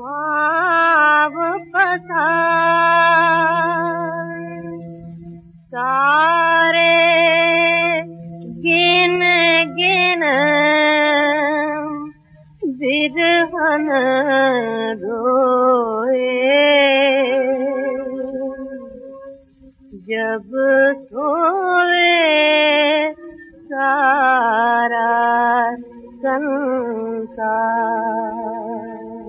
पाँव पसार सारे गिन गिन बिरहन रोए जब सोए सारा संसार।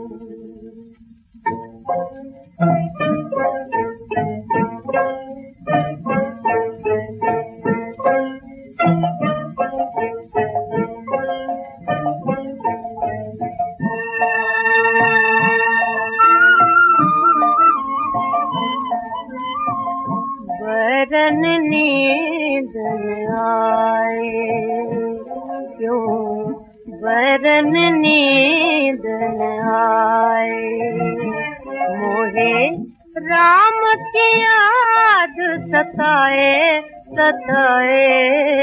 वरन नींद आए क्यों वरन नींद आए मोहे राम की याद सताए सताए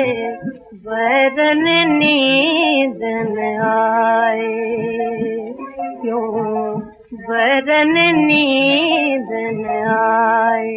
वरन नींद आए क्यों वरन नींद आए।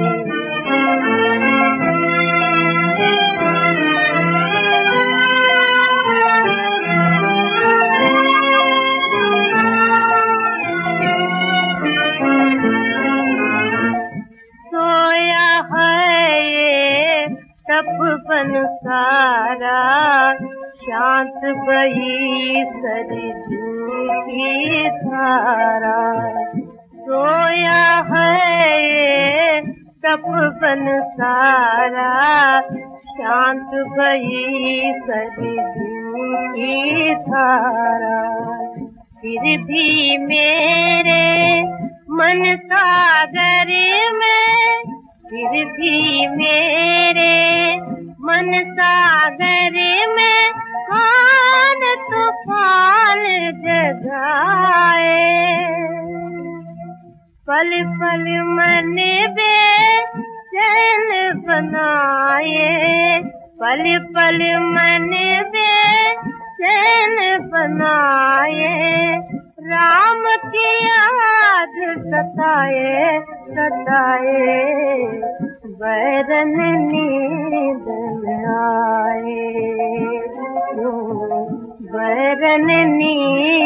सोया है ये तपवन सारा शांत बही सरजू की धारा। सोया है ये तपवन सारा शांत बही सरजू की धारा। फिर भी मेरे मन सागर में फिर भी मेरे मन सागर में खान तूफान जगाए। पल पल मन बेचैन बनाए पल पल मन बेचैन बनाए राम की याद सताए सताए वरन नींद आए वरन नींद